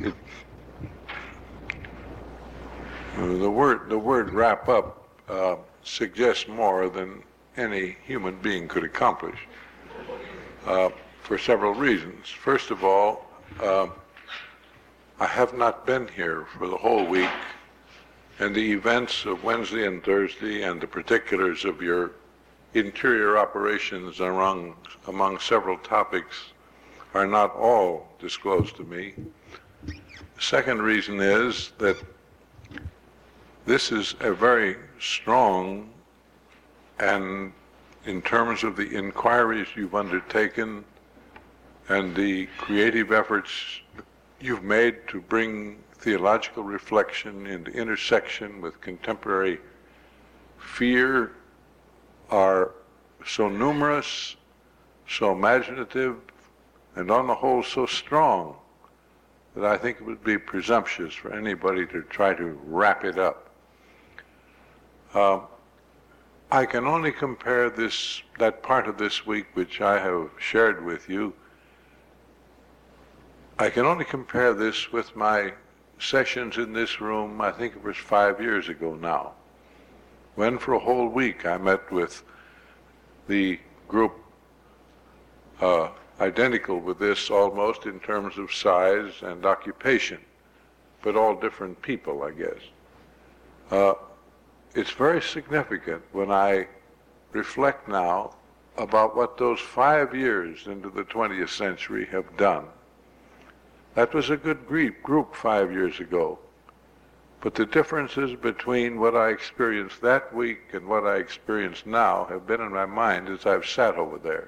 The word wrap up suggests more than any human being could accomplish for several reasons. First of all, I have not been here for the whole week, and the events of Wednesday and Thursday and the particulars of your interior operations among several topics are not all disclosed to me. The second reason is that this is a very strong, and in terms of the inquiries you've undertaken and the creative efforts you've made to bring theological reflection into intersection with contemporary fear, are so numerous, so imaginative, and on the whole so strong that I think it would be presumptuous for anybody to try to wrap it up. I can only compare that part of this week which I have shared with you, I can only compare this with my sessions in this room, I think it was 5 years ago now, when for a whole week I met with the group identical with this almost in terms of size and occupation, but all different people, I guess. It's very significant when I reflect now about what those 5 years into the 20th century have done. That was a good group 5 years ago. But the differences between what I experienced that week and what I experience now have been in my mind as I've sat over there.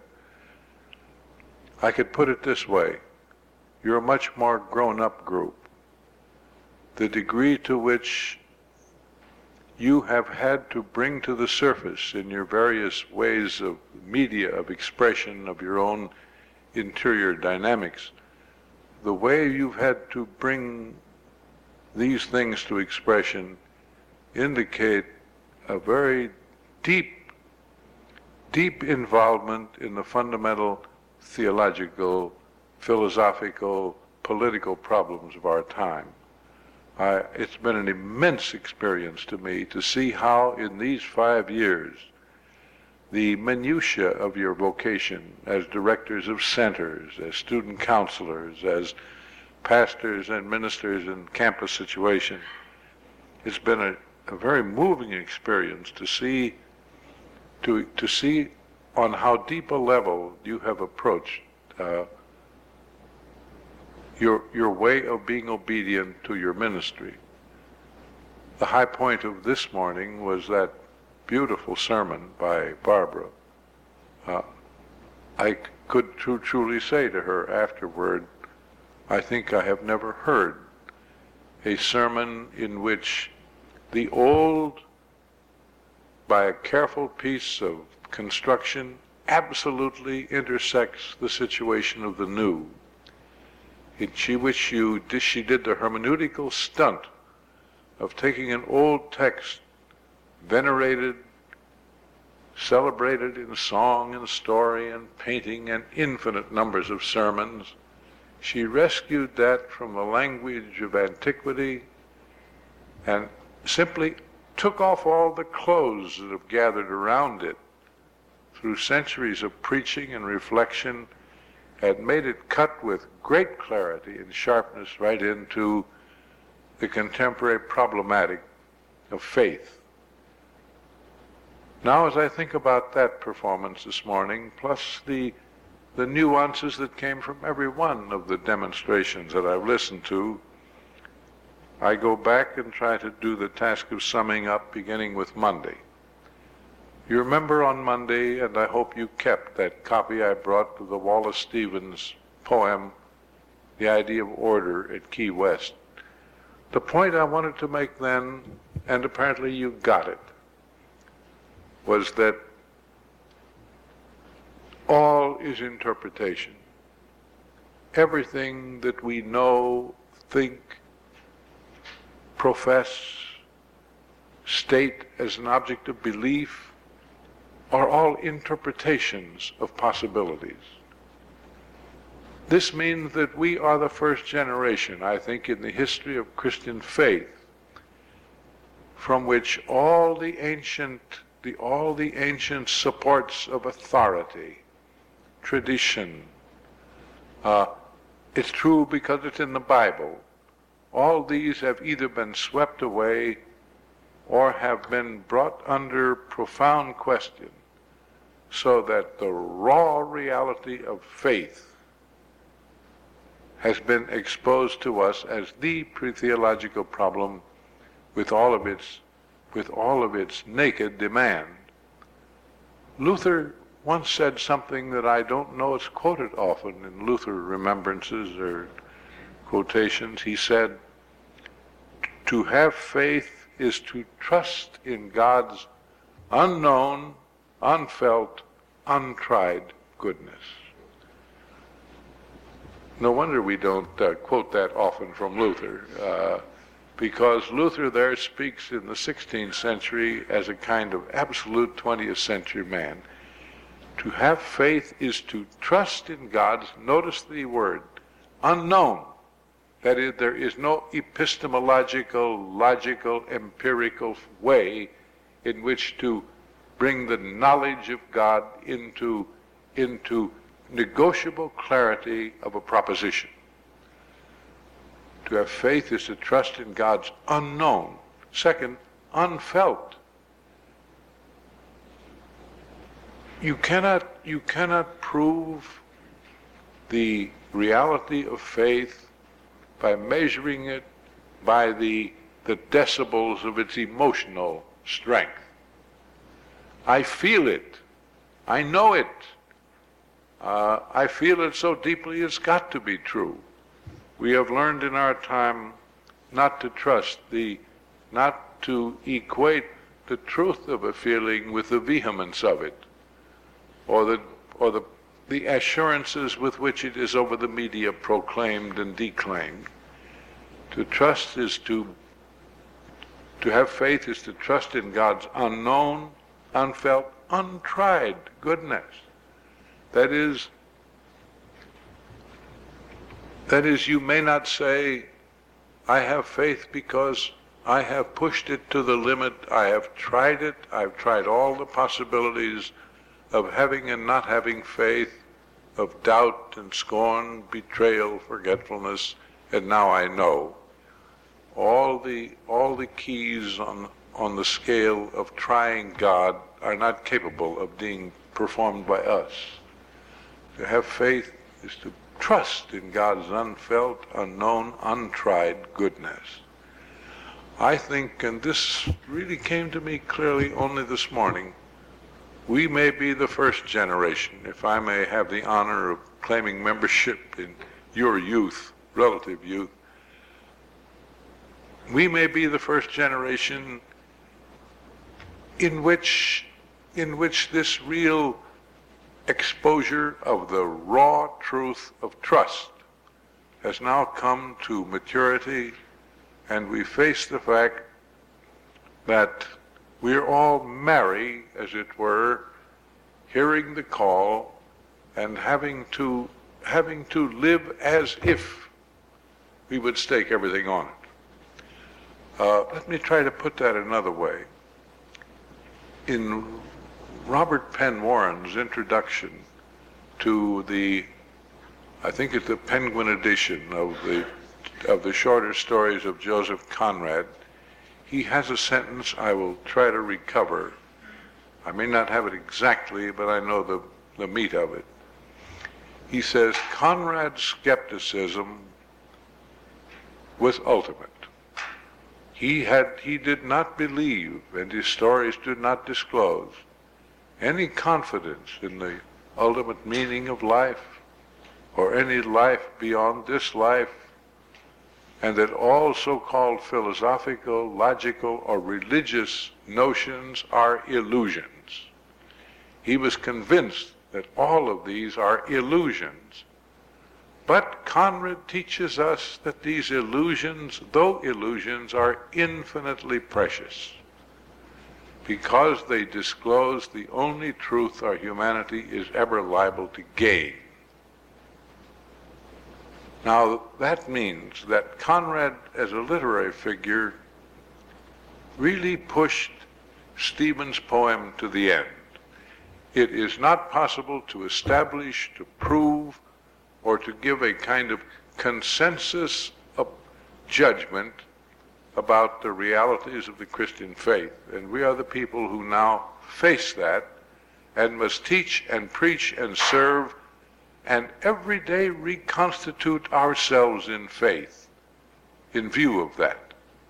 I could put it this way. You're a much more grown-up group. The degree to which you have had to bring to the surface in your various ways of media, of expression of your own interior dynamics, the way you've had to bring these things to expression indicate a very deep involvement in the fundamental theological, philosophical, political problems of our time. It's been an immense experience to me to see how in these 5 years the minutiae of your vocation as directors of centers, as student counselors, as pastors and ministers in campus situation, it's been a very moving experience to see on how deep a level you have approached your way of being obedient to your ministry. The high point of this morning was that beautiful sermon by Barbara. I could truly say to her afterward, I think I have never heard a sermon in which the old, by a careful piece of construction, absolutely intersects the situation of the new. She did the hermeneutical stunt of taking an old text, venerated, celebrated in song and story and painting and infinite numbers of sermons. She rescued that from the language of antiquity and simply took off all the clothes that have gathered around it through centuries of preaching and reflection, and made it cut with great clarity and sharpness right into the contemporary problematic of faith. Now, as I think about that performance this morning, plus the nuances that came from every one of the demonstrations that I've listened to, I go back and try to do the task of summing up, beginning with Monday. You remember on Monday, and I hope you kept that copy I brought of the Wallace Stevens poem, The Idea of Order at Key West. The point I wanted to make then, and apparently you got it, was that all is interpretation. Everything that we know, think, profess, state as an object of belief are all interpretations of possibilities. This means that we are the first generation, I think, in the history of Christian faith, from which all the ancient supports of authority, tradition, it's true because it's in the Bible, all these have either been swept away or have been brought under profound question, so that the raw reality of faith has been exposed to us as the pre-theological problem with all of its naked demand. Luther once said something that I don't know is quoted often in Luther remembrances or quotations. He said, "To have faith is to trust in God's unknown, unfelt, untried goodness." No wonder we don't quote that often from Luther, because Luther there speaks in the 16th century as a kind of absolute 20th century man. To have faith is to trust in God's, notice the word, unknown. That is, there is no epistemological, logical, empirical way in which to bring the knowledge of God into negotiable clarity of a proposition. To have faith is to trust in God's unknown. Second, unfelt. You cannot prove the reality of faith by measuring it by the decibels of its emotional strength. I feel it. I know it. I feel it so deeply it's got to be true. We have learned in our time not to trust not to equate the truth of a feeling with the vehemence of it, or the assurances with which it is over the media proclaimed and declaimed. To trust is to have faith is to trust in God's unknown, unfelt, untried goodness. That is, you may not say, I have faith because I have pushed it to the limit, I have tried it, I've tried all the possibilities of having and not having faith, of doubt and scorn, betrayal, forgetfulness, and now I know. All the keys on the scale of trying God are not capable of being performed by us. To have faith is to trust in God's unfelt, unknown, untried goodness. I think, and this really came to me clearly only this morning, we may be the first generation, if I may have the honor of claiming membership in your youth, relative youth, we may be the first generation in which this real exposure of the raw truth of trust has now come to maturity, and we face the fact that we're all merry, as it were, hearing the call and having to live as if we would stake everything on it. Let me try to put that another way. In Robert Penn Warren's introduction to I think it's the Penguin edition of the shorter stories of Joseph Conrad, he has a sentence I will try to recover. I may not have it exactly, but I know the meat of it. He says, Conrad's skepticism was ultimate. He did not believe, and his stories do not disclose, any confidence in the ultimate meaning of life, or any life beyond this life, and that all so-called philosophical, logical, or religious notions are illusions. He was convinced that all of these are illusions. But Conrad teaches us that these illusions, though illusions, are infinitely precious, because they disclose the only truth our humanity is ever liable to gain. Now, that means that Conrad, as a literary figure, really pushed Stephen's poem to the end. It is not possible to establish, to prove, or to give a kind of consensus of judgment about the realities of the Christian faith. And we are the people who now face that and must teach and preach and serve and every day reconstitute ourselves in faith in view of that.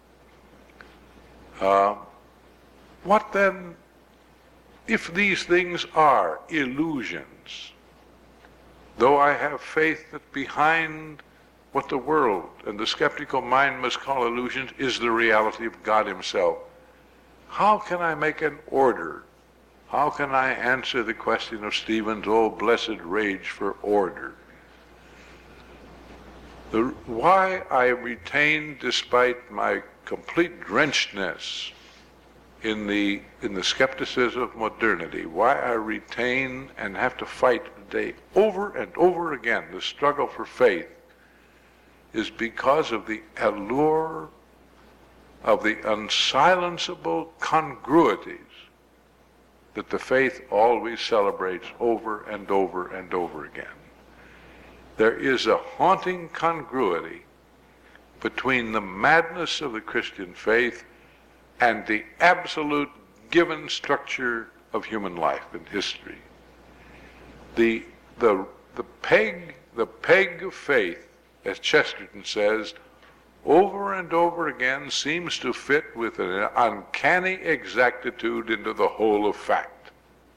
What then, if these things are illusions, though I have faith that behind what the world and the skeptical mind must call illusions is the reality of God himself, how can I make an order? How can I answer the question of Stephen's, oh, blessed rage for order? Why I retain, despite my complete drenchedness in the skepticism of modernity, why I retain and have to fight today over and over again the struggle for faith is because of the allure of the unsilenceable congruities that the faith always celebrates over and over and over again. There is a haunting congruity between the madness of the Christian faith and the absolute given structure of human life and history. The peg of faith, as Chesterton says, over and over again seems to fit with an uncanny exactitude into the whole of fact.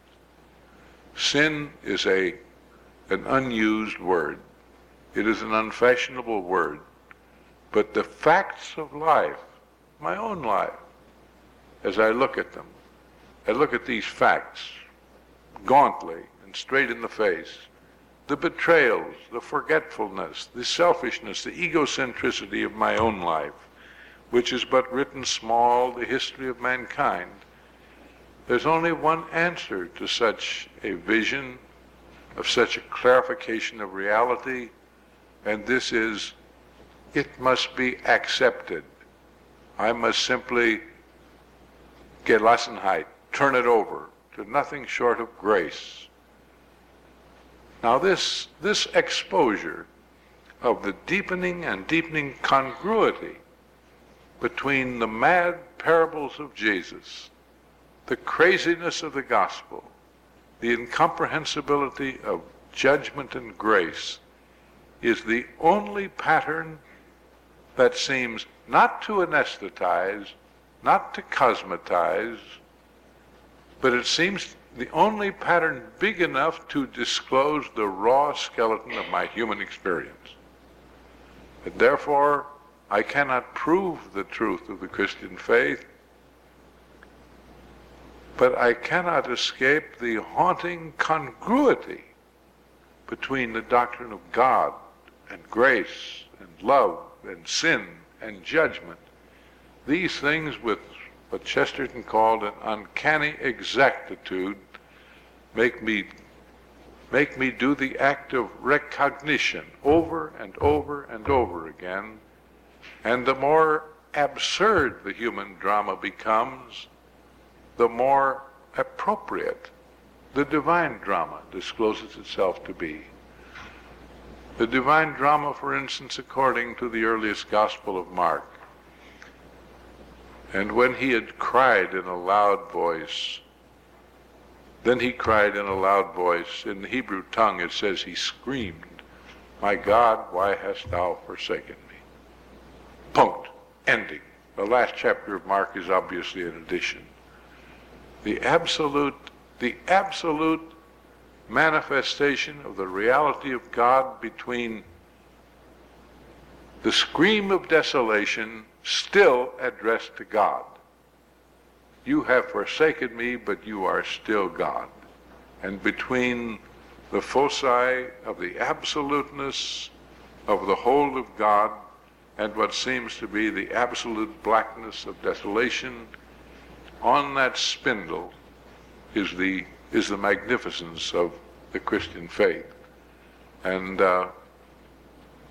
Sin is an unused word. It is an unfashionable word. But the facts of life, my own life, as I look at them, I look at these facts gauntly and straight in the face. The betrayals, the forgetfulness, the selfishness, the egocentricity of my own life, which is but written small, the history of mankind. There's only one answer to such a vision, of such a clarification of reality, and this is, it must be accepted. I must simply Gelassenheit, turn it over to nothing short of grace. Now this exposure of the deepening and deepening congruity between the mad parables of Jesus, the craziness of the gospel, the incomprehensibility of judgment and grace, is the only pattern that seems not to anesthetize, not to cosmetize, but it seems the only pattern big enough to disclose the raw skeleton of my human experience. And therefore, I cannot prove the truth of the Christian faith, but I cannot escape the haunting congruity between the doctrine of God and grace and love and sin and judgment. These things, with what Chesterton called an uncanny exactitude, make me do the act of recognition over and over and over again. And the more absurd the human drama becomes, the more appropriate the divine drama discloses itself to be. The divine drama, for instance, according to the earliest Gospel of Mark. And when he had cried in a loud voice, then he cried in a loud voice. In the Hebrew tongue it says he screamed, "My God, why hast thou forsaken me?" Punct. Ending. The last chapter of Mark is obviously an addition. The absolute manifestation of the reality of God between the scream of desolation still addressed to God. You have forsaken me, but you are still God. And between the foci of the absoluteness of the whole of God and what seems to be the absolute blackness of desolation, on that spindle is the magnificence of the Christian faith. And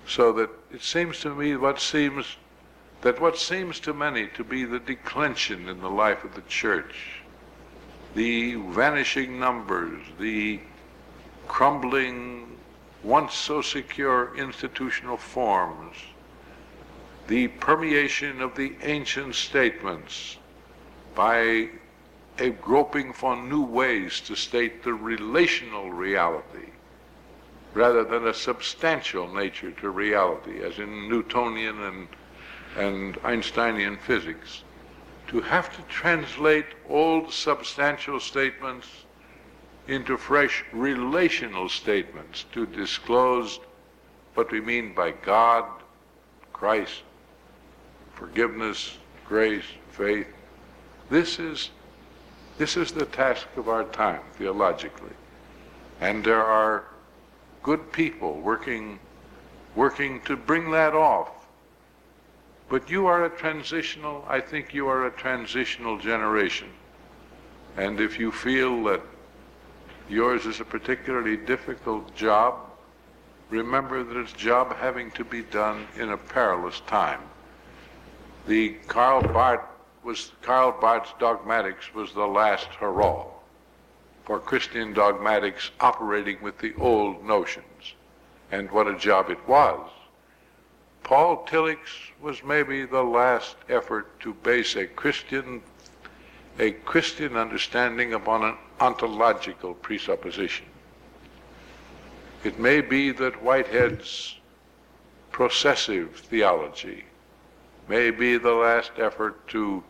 So that it seems to me what seems to many to be the declension in the life of the church, the vanishing numbers, the crumbling, once so secure institutional forms, the permeation of the ancient statements by a groping for new ways to state the relational reality rather than a substantial nature to reality, as in Newtonian and Einsteinian physics. To have to translate old substantial statements into fresh relational statements to disclose what we mean by God, Christ, forgiveness, grace, faith. This is the task of our time, theologically. And there are good people working to bring that off. But I think you are a transitional generation. And if you feel that yours is a particularly difficult job, remember that it's a job having to be done in a perilous time. Karl Barth's dogmatics was the last hurrah for Christian dogmatics operating with the old notions. And what a job it was. Paul Tillich's was maybe the last effort to base a Christian understanding upon an ontological presupposition. It may be that Whitehead's processive theology may be the last effort to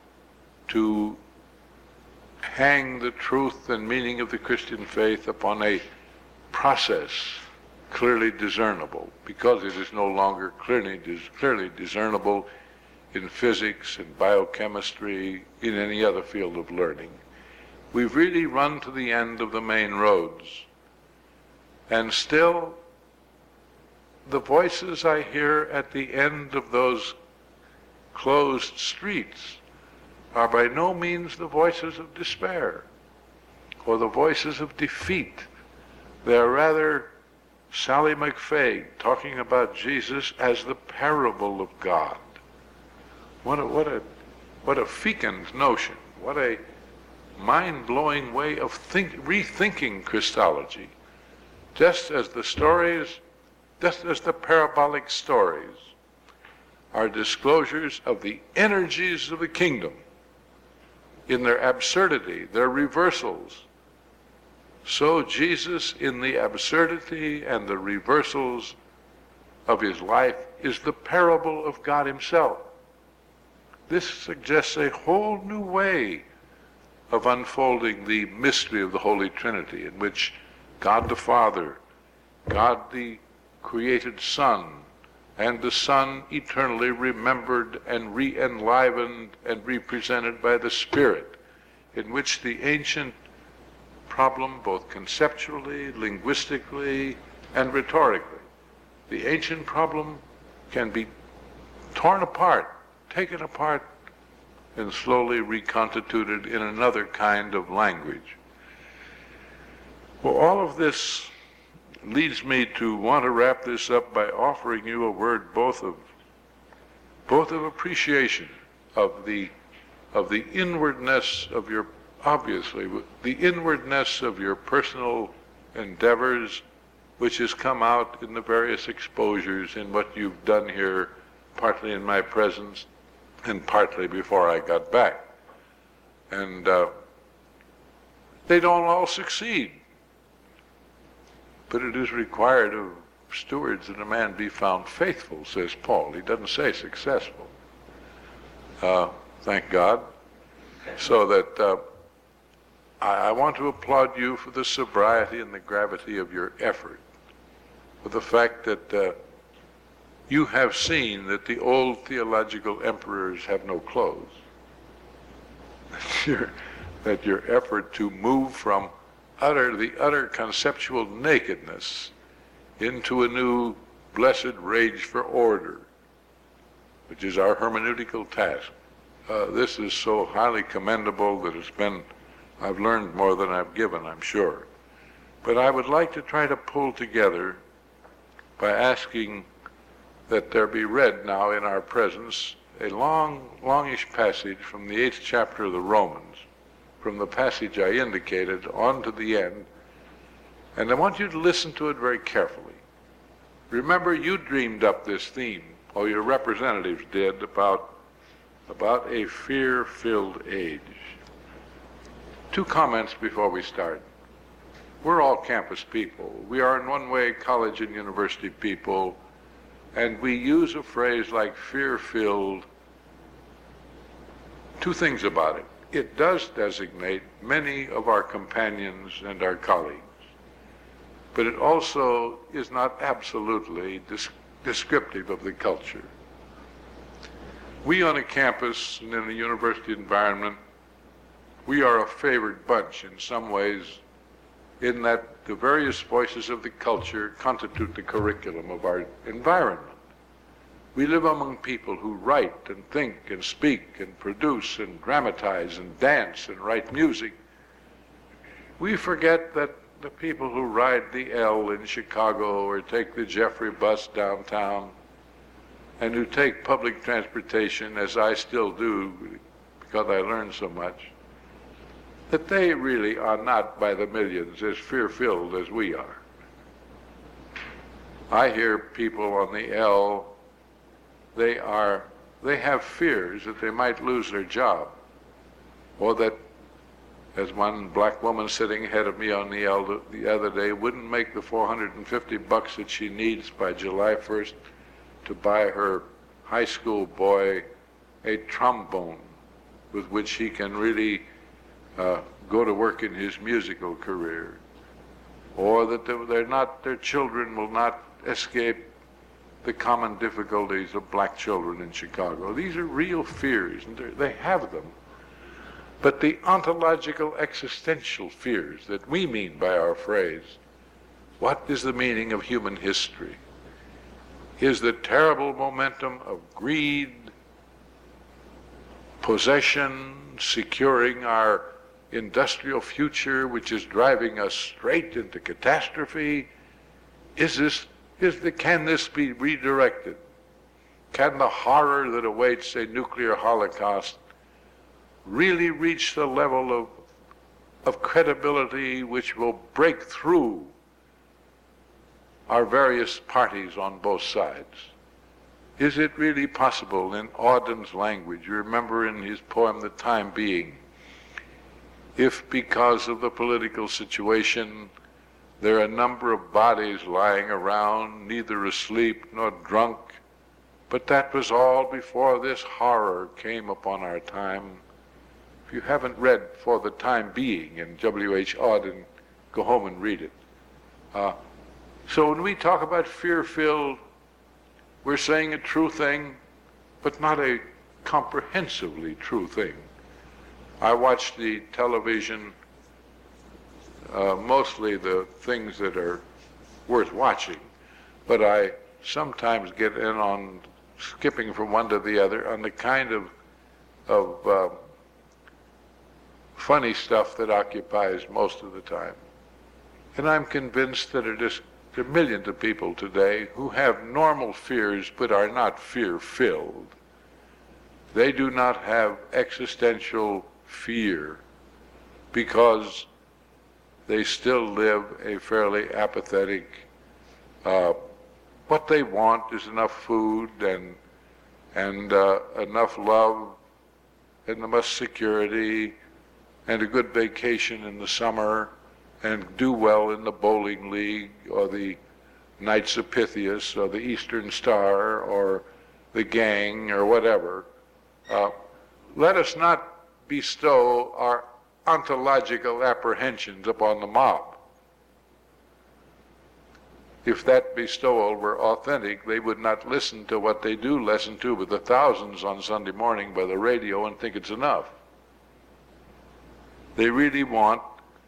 hang the truth and meaning of the Christian faith upon a process clearly discernible, because it is no longer clearly discernible in physics and biochemistry, in any other field of learning. We've really run to the end of the main roads. And still, the voices I hear at the end of those closed streets are by no means the voices of despair or the voices of defeat. They are rather Sally McFaig talking about Jesus as the parable of God. What a fecund notion. What a mind-blowing way of rethinking Christology. Just as the parabolic stories are disclosures of the energies of the kingdom in their absurdity, their reversals, so Jesus, in the absurdity and the reversals of his life, is the parable of God himself. This suggests a whole new way of unfolding the mystery of the Holy Trinity, in which God the Father, God the created Son, and the Son eternally remembered and re-enlivened and represented by the Spirit, in which the ancient problem, both conceptually, linguistically, and rhetorically, the ancient problem can be torn apart, taken apart, and slowly reconstituted in another kind of language. Well, all of this leads me to want to wrap this up by offering you a word both of appreciation of the inwardness of your, obviously, the inwardness of your personal endeavors, which has come out in the various exposures in what you've done here, partly in my presence and partly before I got back. And they don't all succeed. But it is required of stewards that a man be found faithful, says Paul. He doesn't say successful. Thank God. So that I want to applaud you for the sobriety and the gravity of your effort, for the fact that you have seen that the old theological emperors have no clothes. That your effort to move from the utter conceptual nakedness into a new blessed rage for order, which is our hermeneutical task. This is so highly commendable that I've learned more than I've given, I'm sure. But I would like to try to pull together by asking that there be read now in our presence a longish passage from the 8th chapter of the Romans, from the passage I indicated on to the end, and I want you to listen to it very carefully. Remember, you dreamed up this theme, or your representatives did, about a fear-filled age. 2 comments before we start. We're all campus people. We are in one way college and university people, and we use a phrase like fear-filled. 2 things about it. It does designate many of our companions and our colleagues, but it also is not absolutely descriptive of the culture. We on a campus and in a university environment, we are a favored bunch in some ways, in that the various voices of the culture constitute the curriculum of our environment. We live among people who write and think and speak and produce and dramatize and dance and write music. We forget that the people who ride the L in Chicago or take the Jeffrey bus downtown and who take public transportation, as I still do because I learned so much, that they really are not by the millions as fear-filled as we are. I hear people on the L, they have fears that they might lose their job, or that, as one black woman sitting ahead of me on the L the other day, wouldn't make the $450 that she needs by July 1st to buy her high school boy a trombone with which he can really go to work in his musical career, or that their children will not escape the common difficulties of black children in Chicago. These are real fears, and they have them. But the ontological existential fears that we mean by our phrase, what is the meaning of human history, is the terrible momentum of greed, possession, securing our industrial future, which is driving us straight into catastrophe. Can this be redirected? Can the horror that awaits a nuclear holocaust really reach the level of credibility which will break through our various parties on both sides? Is it really possible, in Auden's language, you remember in his poem, The Time Being, if because of the political situation there are a number of bodies lying around, neither asleep nor drunk, but that was all before this horror came upon our time. If you haven't read For the Time Being in W.H. Auden, go home and read it. So when we talk about fear-filled, we're saying a true thing, but not a comprehensively true thing. I watch the television, mostly the things that are worth watching, but I sometimes get in on skipping from one to the other on the kind of funny stuff that occupies most of the time. And I'm convinced that there are millions of people today who have normal fears but are not fear-filled. They do not have existential fear because they still live a fairly apathetic, what they want is enough food and enough love and enough security and a good vacation in the summer and do well in the bowling league or the Knights of Pythias or the Eastern Star or the gang or whatever. Let us not bestow our ontological apprehensions upon the mob. If that bestowal were authentic, they would not listen to what they do listen to with the thousands on Sunday morning by the radio and think it's enough. They really want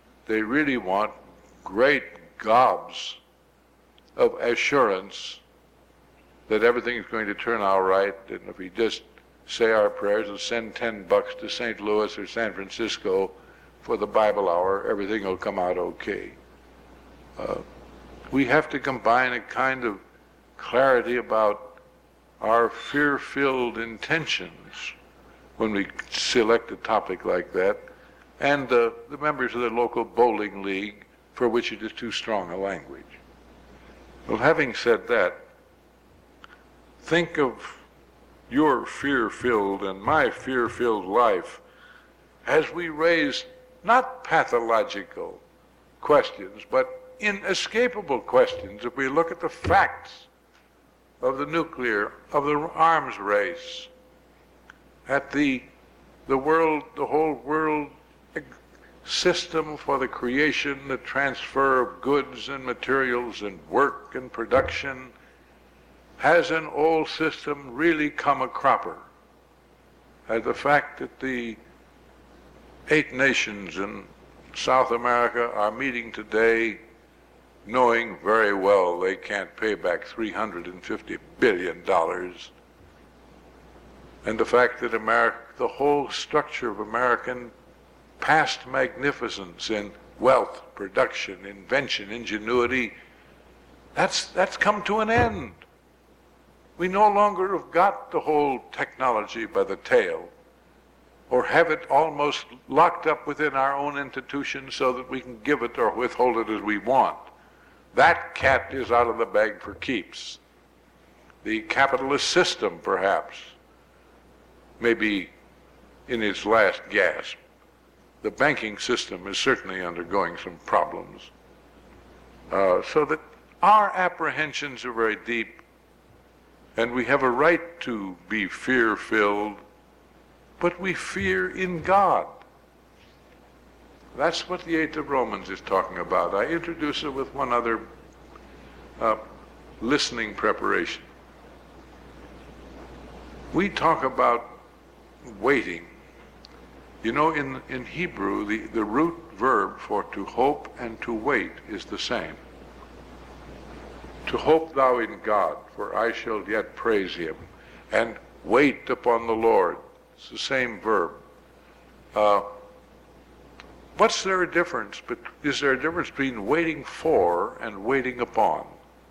great gobs of assurance that everything is going to turn out right, and if we just say our prayers and send $10 to St. Louis or San Francisco for the Bible hour, everything will come out okay. We have to combine a kind of clarity about our fear-filled intentions when we select a topic like that, and the members of the local bowling league for which it is too strong a language. Well, having said that, think of your fear-filled and my fear-filled life as we raise not pathological questions, but inescapable questions if we look at the facts of the arms race, at the whole world system for the creation, the transfer of goods and materials and work and production. Has an old system really come a cropper? Has the fact that the 8 nations in South America are meeting today knowing very well they can't pay back $350 billion, and the fact that the whole structure of American past magnificence in wealth, production, invention, ingenuity, that's come to an end. We no longer have got the whole technology by the tail, or have it almost locked up within our own institutions so that we can give it or withhold it as we want. That cat is out of the bag for keeps. The capitalist system, perhaps, may be in its last gasp. The banking system is certainly undergoing some problems. So that our apprehensions are very deep, and we have a right to be fear-filled, but we fear in God. That's what the 8th of Romans is talking about. I introduce it with one other listening preparation. We talk about waiting. You know, in Hebrew, the root verb for to hope and to wait is the same. To hope thou in God, for I shall yet praise him, and wait upon the Lord. It's the same verb. What's there a difference? But is there a difference between waiting for and waiting upon?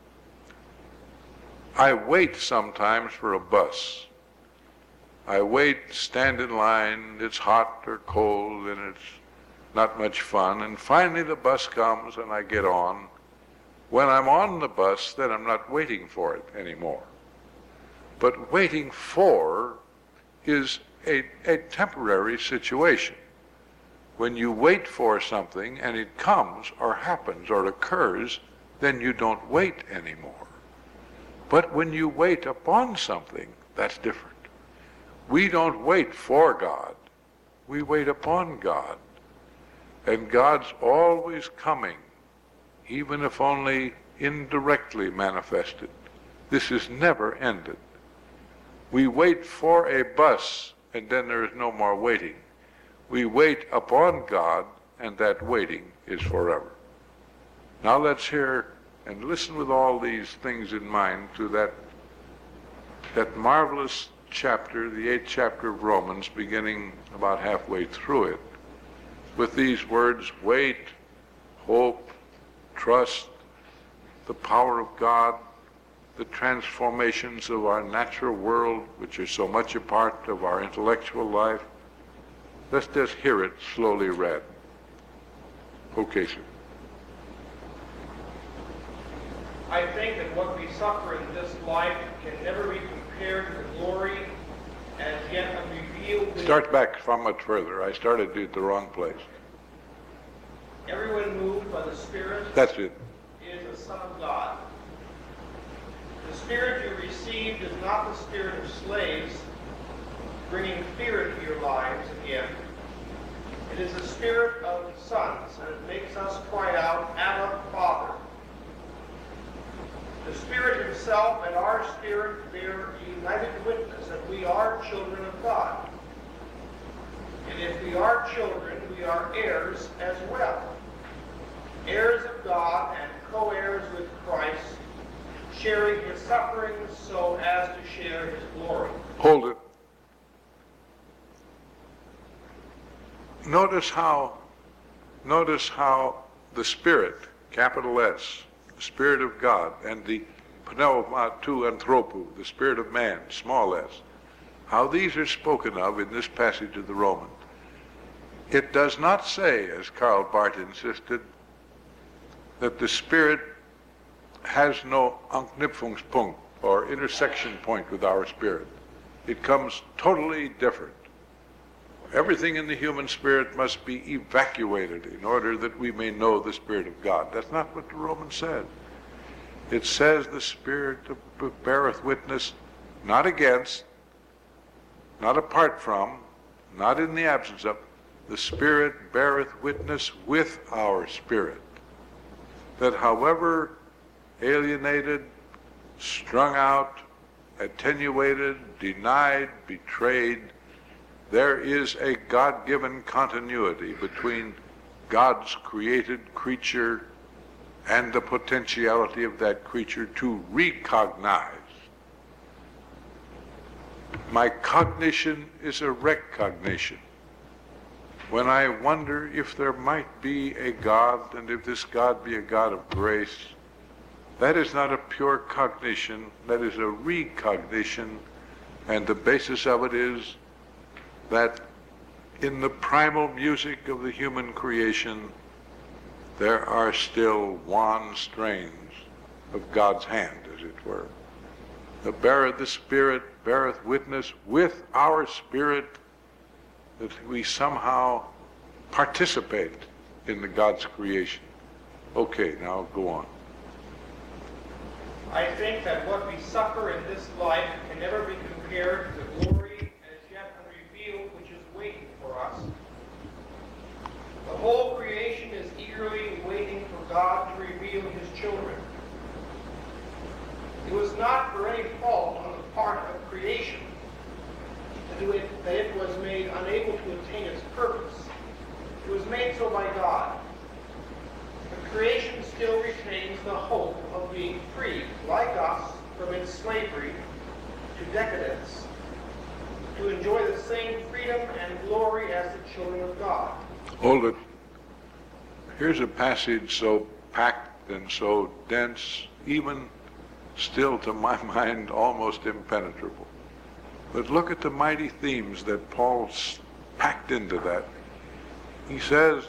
I wait sometimes for a bus. I wait, stand in line, it's hot or cold, and it's not much fun, and finally the bus comes and I get on. When I'm on the bus, then I'm not waiting for it anymore. But waiting for is a temporary situation. When you wait for something and it comes or happens or occurs, then you don't wait anymore. But when you wait upon something, that's different. We don't wait for God. We wait upon God. And God's always coming, even if only indirectly manifested. This is never ended. We wait for a bus, and then there is no more waiting. We wait upon God, and that waiting is forever. Now let's hear and listen with all these things in mind to that marvelous chapter, the 8th chapter of Romans, beginning about halfway through it, with these words: wait, hope, trust, the power of God, the transformations of our natural world, which are so much a part of our intellectual life. Let's just hear it slowly read. Okay, sir. I think that what we suffer in this life can never be compared to the glory as yet unrevealed. Start back much further. I started at the wrong place. Everyone moved by the Spirit That's it. is a son of God. The Spirit you received is not the spirit of slaves, bringing fear into your lives again. It is the spirit of sons, and it makes us cry out, Abba, Father. The Spirit himself and our spirit bear united witness that we are children of God. And if we are children, we are heirs as well. Heirs of God and co-heirs with Christ, sharing his sufferings so as to share his glory. Hold it. Notice how the Spirit, capital S, the Spirit of God, and the pneuma tu anthropu, the spirit of man, small s, how these are spoken of in this passage of the Romans. It does not say, as Karl Barth insisted, that the spirit has no Anknüpfungspunkt or intersection point with our spirit. It comes totally different. Everything in the human spirit must be evacuated in order that we may know the Spirit of God. That's not what the Romans said. It says the Spirit beareth witness, not against, not apart from, not in the absence of. The Spirit beareth witness with our spirit, that however alienated, strung out, attenuated, denied, betrayed, there is a God-given continuity between God's created creature and the potentiality of that creature to recognize. My cognition is a recognition. When I wonder if there might be a God, and if this God be a God of grace, that is not a pure cognition, that is a recognition, and the basis of it is that in the primal music of the human creation, there are still wan strains of God's hand, as it were. The Spirit beareth witness with our spirit that we somehow participate in the God's creation. Okay, now go on. I think that what we suffer in this life can never be compared to the glory as yet unrevealed which is waiting for us. The whole creation is eagerly waiting for God to reveal his children. It was not for any fault on the part of creation that it was made unable to attain its purpose. It was made so by God. The creation still retains the hope of being freed, like us, from its slavery to decadence, to enjoy the same freedom and glory as the children of God. Hold it. Here's a passage so packed and so dense, even still to my mind almost impenetrable. But look at the mighty themes that Paul packed into that. He says,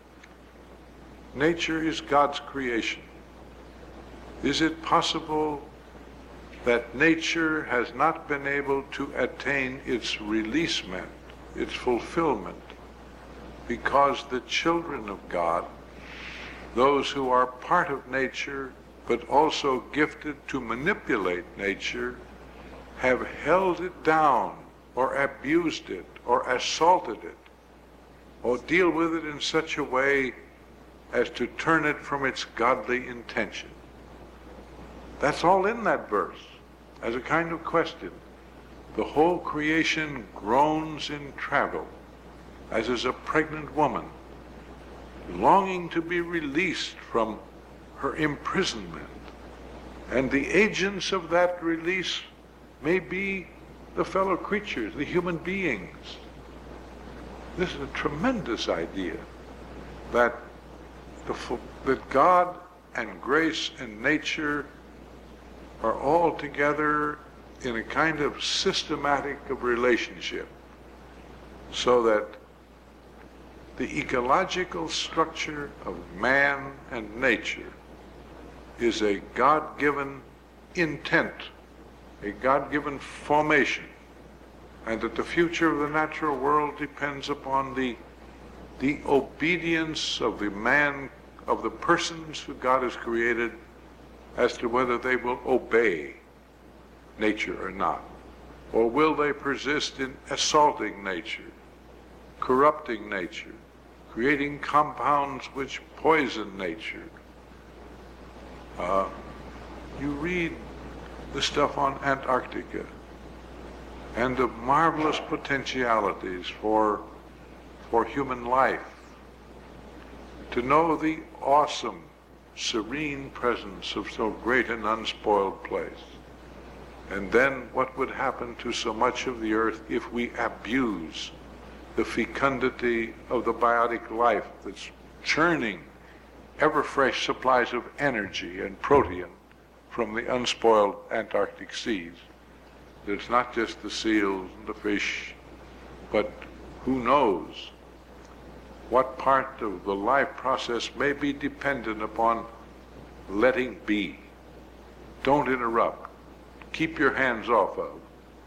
nature is God's creation. Is it possible that nature has not been able to attain its releasement, its fulfillment, because the children of God, those who are part of nature, but also gifted to manipulate nature, have held it down, or abused it, or assaulted it, or deal with it in such a way as to turn it from its godly intention? That's all in that verse, as a kind of question. The whole creation groans in travail, as is a pregnant woman, longing to be released from her imprisonment. And the agents of that release may be the fellow creatures, the human beings. This is a tremendous idea that God and grace and nature are all together in a kind of systematic of relationship, so that the ecological structure of man and nature is a God-given intent, a God-given formation, and that the future of the natural world depends upon the obedience of the persons who God has created, as to whether they will obey nature or not, or will they persist in assaulting nature, corrupting nature, creating compounds which poison nature. You read the stuff on Antarctica and the marvelous potentialities for human life. To know the awesome, serene presence of so great an unspoiled place. And then what would happen to so much of the earth if we abuse the fecundity of the biotic life that's churning ever fresh supplies of energy and protein from the unspoiled Antarctic seas. It's not just the seals and the fish, but who knows what part of the life process may be dependent upon letting be. Don't interrupt. Keep your hands off of.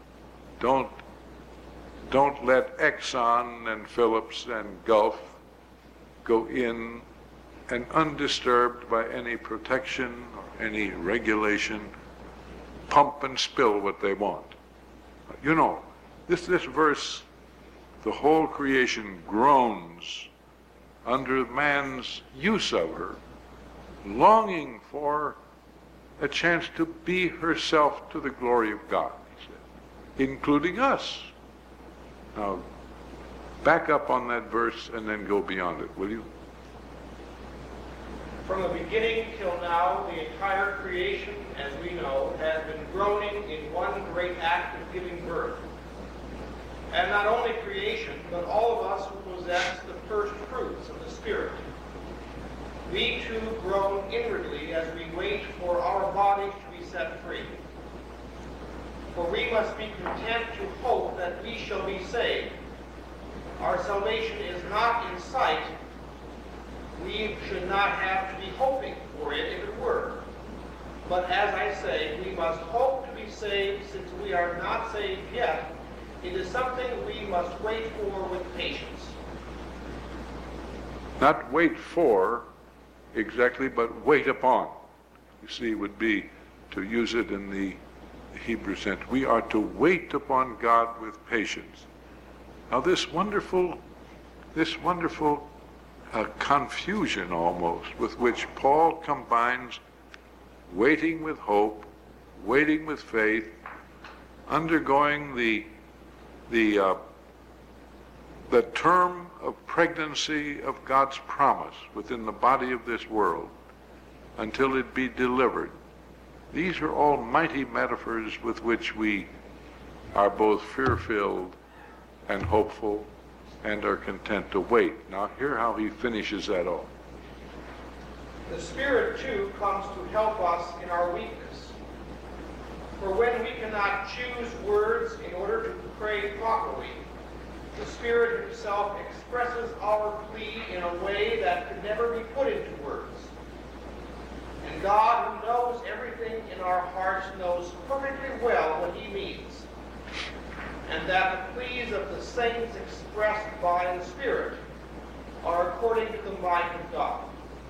Don't let Exxon and Phillips and Gulf go in and undisturbed by any protection or any regulation, pump and spill what they want. You know, this verse, the whole creation groans under man's use of her, longing for a chance to be herself to the glory of God, he said, including us. Now, back up on that verse and then go beyond it, will you? From the beginning till now, the entire creation, as we know, has been groaning in one great act of giving birth. And not only creation, but all of us who possess the first fruits of the Spirit. We too groan inwardly as we wait for our bodies to be set free. For we must be content to hope that we shall be saved. Our salvation is not in sight. We should not have to be hoping for it if it were. But as I say, we must hope to be saved, since we are not saved yet. It is something we must wait for with patience. Not wait for exactly, but wait upon. You see, would be to use it in the Hebrew sense. We are to wait upon God with patience. Now this wonderful confusion almost with which Paul combines waiting with hope, waiting with faith, undergoing the term of pregnancy of God's promise within the body of this world until it be delivered. These are all mighty metaphors with which we are both fear-filled and hopeful and are content to wait. Now hear how he finishes that off. The Spirit, too, comes to help us in our weakness. For when we cannot choose words in order to pray properly, the Spirit himself expresses our plea in a way that could never be put into words. And God, who knows everything in our hearts, knows perfectly well what he means, and that the pleas of the saints expressed by the Spirit are according to the mind of God.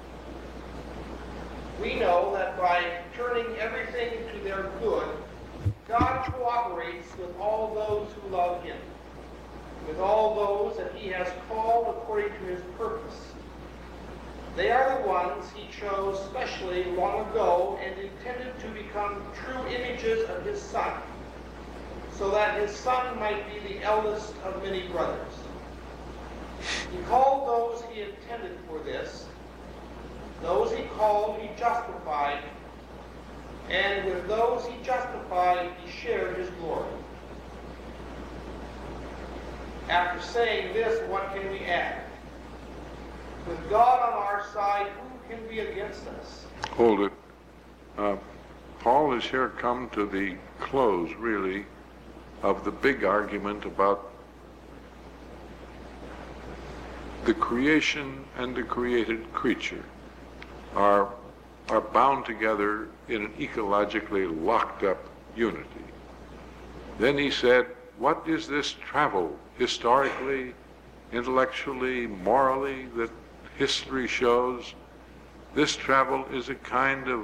We know that by turning everything to their good, God cooperates with all those who love him, with all those that he has called according to his purpose. They are the ones he chose specially long ago and intended to become true images of his Son, so that his Son might be the eldest of many brothers. He called those he intended for this. Those he called, he justified. And with those he justified, he shared his glory. After saying this, what can we add? With God on our side, who can be against us? Hold it. Paul has here come to the close, really, of the big argument about the creation and the created creature are bound together in an ecologically locked up unity. Then he said, what is this travel, historically, intellectually, morally, that history shows? This travel is a kind of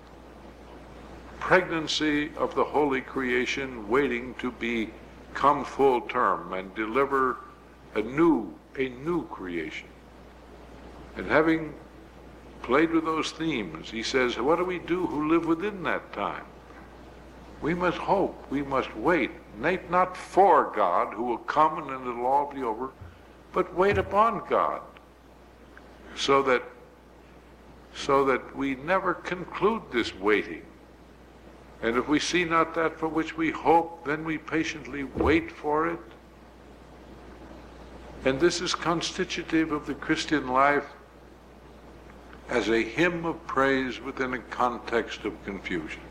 pregnancy of the holy creation waiting to become full term and deliver a new creation. And having played with those themes, he says, what do we do who live within that time? We must hope, we must wait, not for God who will come and then it'll all be over, but wait upon God, so that we never conclude this waiting. And if we see not that for which we hope, then we patiently wait for it. And this is constitutive of the Christian life as a hymn of praise within a context of confusion.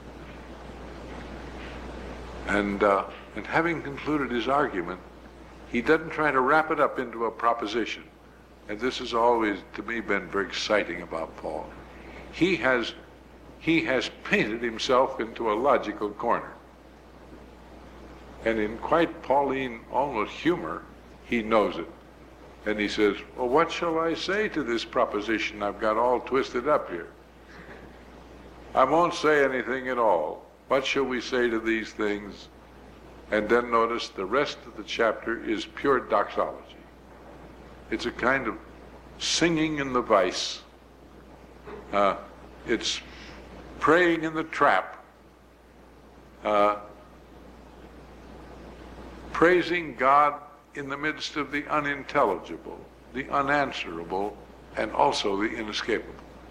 And having concluded his argument, he doesn't try to wrap it up into a proposition. And this has always, to me, been very exciting about Paul. He has painted himself into a logical corner. And in quite Pauline, almost humor, he knows it. And he says, well, what shall I say to this proposition I've got all twisted up here? I won't say anything at all. What shall we say to these things? And then notice the rest of the chapter is pure doxology. It's a kind of singing in the vice. It's praying in the trap. Praising God in the midst of the unintelligible, the unanswerable, and also the inescapable.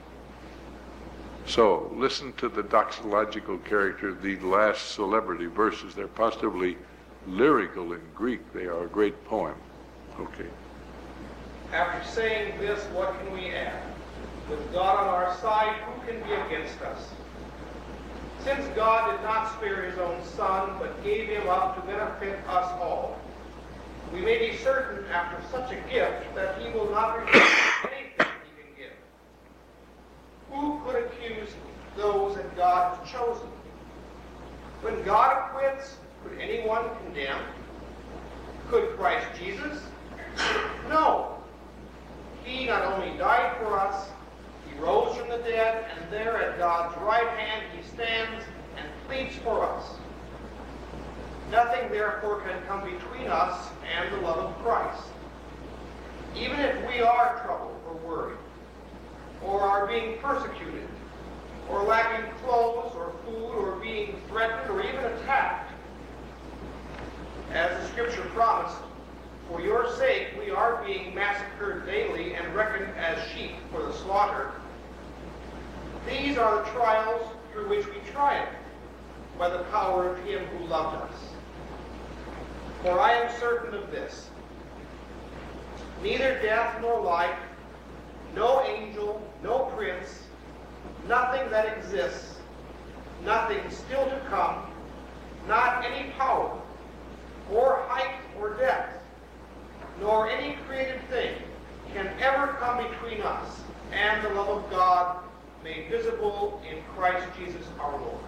So, listen to the doxological character of the last celebrity verses. They're positively lyrical in Greek. They are a great poem. Okay. After saying this, what can we add? With God on our side, who can be against us? Since God did not spare his own Son, but gave him up to benefit us all, we may be certain after such a gift that he will not reject anything he can give. Who could accuse those that God has chosen? When God acquits, could anyone condemn? Could Christ Jesus? No. He not only died for us, he rose from the dead, and there at God's right hand he stands and pleads for us. Nothing therefore can come between us and the love of Christ. Even if we are troubled or worried, or are being persecuted, or lacking clothes or food, or being threatened or even attacked, as the scripture promised, for your sake we are being massacred daily and reckoned as sheep for the slaughter. These are the trials through which we triumph by the power of him who loved us. For I am certain of this: neither death nor life, no angel, no prince, nothing that exists, nothing still to come, not any power, or height or depth, nor any created thing can ever come between us and the love of God made visible in Christ Jesus our Lord.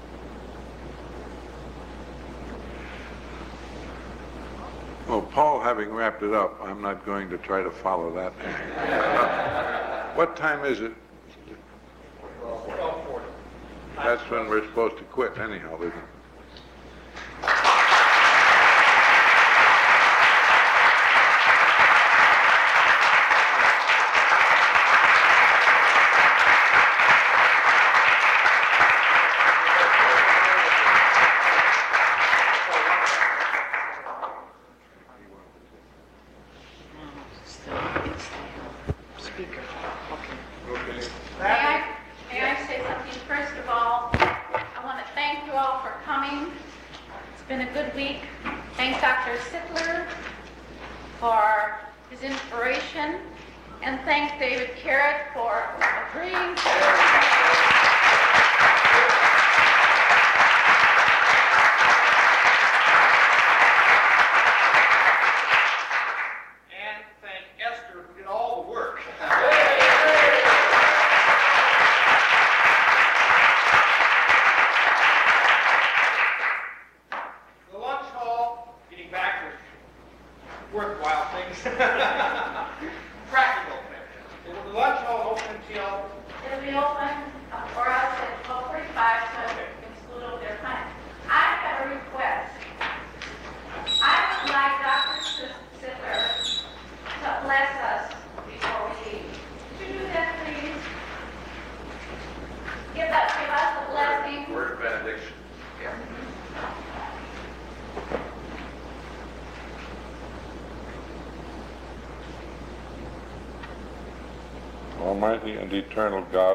Well, Paul having wrapped it up, I'm not going to try to follow that. What time is it? 12:40. That's when we're supposed to quit anyhow, isn't it? May I say something? First of all, I want to thank you all for coming. It's been a good week. Thank Dr. Sittler for his inspiration, and thank David Carrot for agreeing to practical things. The lunch hall open until? It'll be open for us at 12:45, so it's a little bit of time. I have a request. I would like Dr. Sittler to bless us before we leave. Would you do that, please? Give us a blessing. Word of benediction. Yeah. Almighty and eternal God,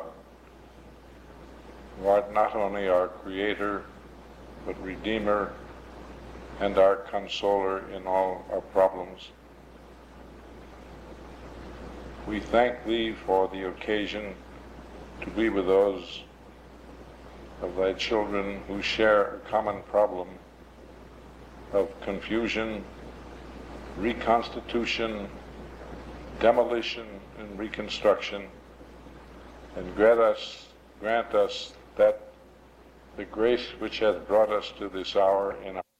who art not only our Creator, but Redeemer and our Consoler in all our problems, we thank thee for the occasion to be with those of thy children who share a common problem of confusion, reconstitution, demolition, and reconstruction, and grant us that the grace which hath brought us to this hour in our